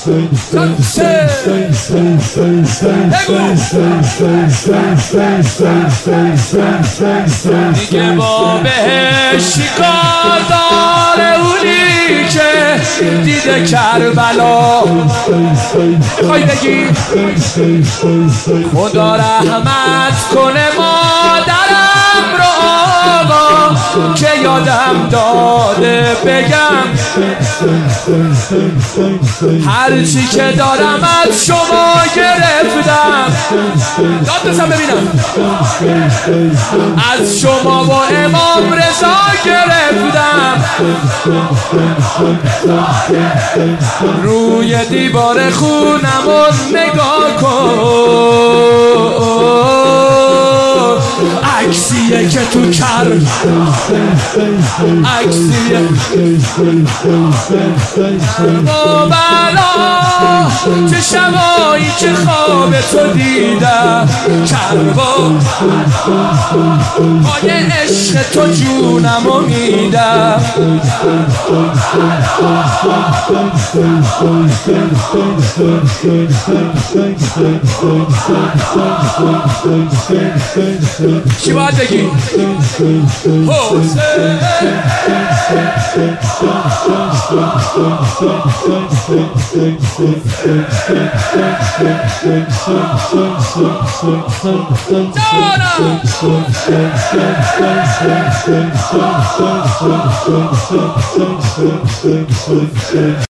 دیگه با بهش چیکار داره اونی که دیده کربلا؟ میخوای بگی خدا رحمت کنه مادرم رو آقا که یادم داده بگم هرچی که دارم از شما گرفتم. داد بزن ببینم. از شما و امام رضا گرفتم. روی دیوار خونمون نگاه کن، عکسیه که تو کرد، عکسیه با بلا چه شبایی که خواب تو دیدم، کربا پای عشق تو جونمو میدم. چی باید بگی؟ حسین